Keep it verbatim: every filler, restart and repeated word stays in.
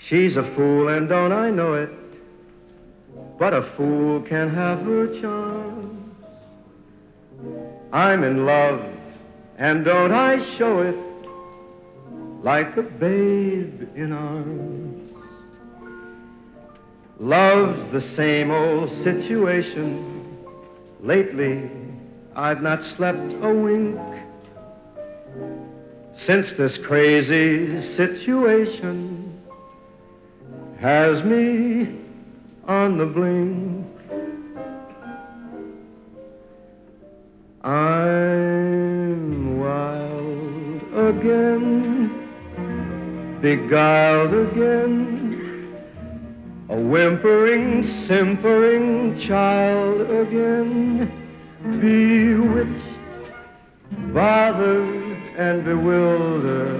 She's a fool, and don't I know it? But a fool can have her charms. I'm in love, and don't I show it like a babe in arms? Love's the same old situation. Lately, I've not slept a wink since this crazy situation has me on the blink. I'm wild again, beguiled again, a whimpering, simpering child again, bewitched, bothered, and bewildered.